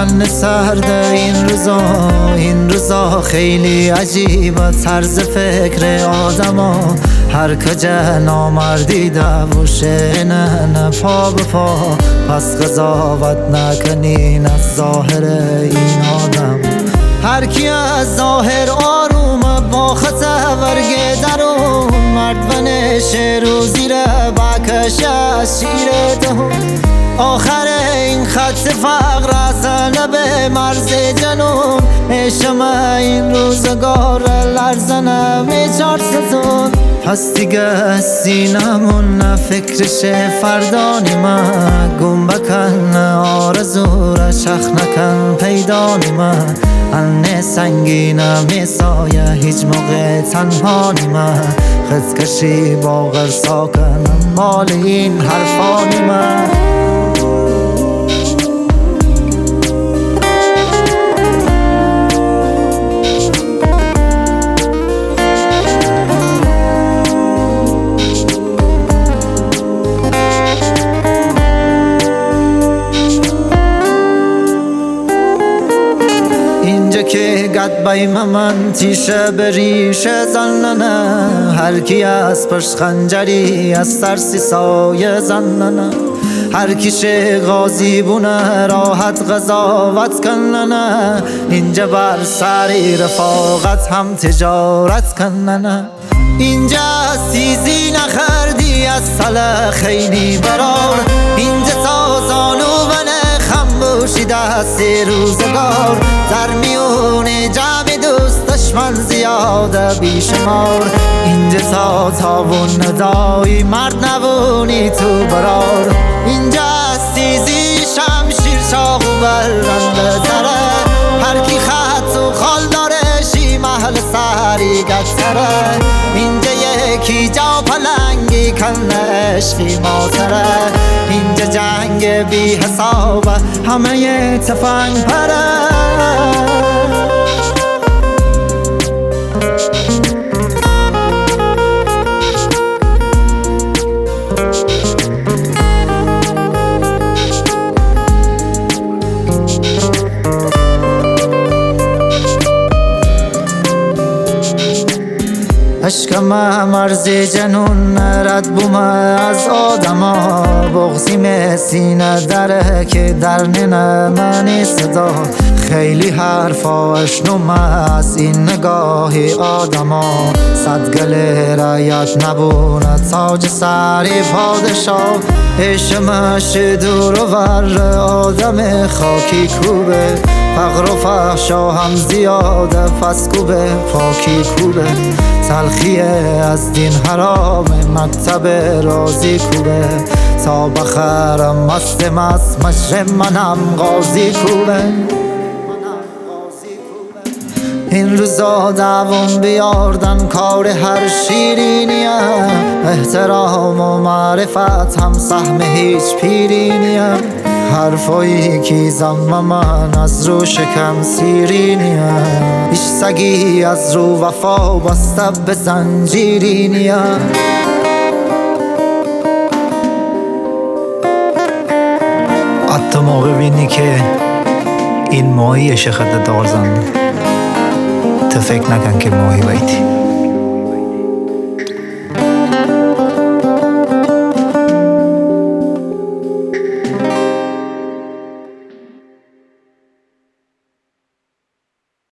تن سرد این روزا خیلی عجیبه طرز فکر آدما هر کجا نامردی دوشه نه پا به پا پس قضاوت نکنین از ظاهر این آدم هر کی از ظاهر آرومه با خطا ورگه درون مرد و نشه رو زیر بکش از شیر دهون آخر این خط فقر اصلا به مرز جنون عشم این روزگار لرزنم چار ستون پس دیگه سینمون نه فکرش فردا نیمه گم بکن آرزو را شخ نکن پیدا نیمه انه سنگینه میسایه هیچ موقع تنها نیمه خط کشی با غرسا کنم مال این حرفا نیمه که گد بایم من تیشه بریشه زننه هر کی از پشت خنجری از ترسی سایه زننه هر کی غازی بونه راحت قضاوت کننه اینجا بر سری رفاقت هم تجارت کننه اینجا سیزی نخردی از سل خیلی برار اینجا تازانو بوشیده است روزگار در میون جمع دوست دشمن زیاده بیشمار اینجا تاون ندایی مرد نبونی تو برار اینجا سیزی شمشیر چاقو برنده تره هر کی خط و خال داره شی محل سری گتره اینجا یکی جا پلنگی کنه عشقی ماتره اینجا جنگ بی حسابه همه یه تفنگ پره عشقم مرزی جنون رد بومه از آدما بغزیم سینه دره که در ننه منی صدا خیلی حرفا اشنومه از این نگاهی آدما صد گله رایت نبونه تاج سری پادشاه عشقمش دور و ور آدم خاکی کوبه فقر و فحشا هم زیاده پس کوبه پاکی کوبه تلخیه از دین حرام مکتب رازی کوبه تا بخرم مست مجرم منم غازی کوبه این روزا دوام بیاردن کار هر شیرینیه احترام و معرفت هم سهم هیچ پیرینیه حرفایی که زم من از رو شکم سیرینیه هیچ سگی از رو وفا بسته به زنجیرینیه حتی ما ببینی که این ماهی شخط دار زنده تو فکر نکن که ماهی بیتی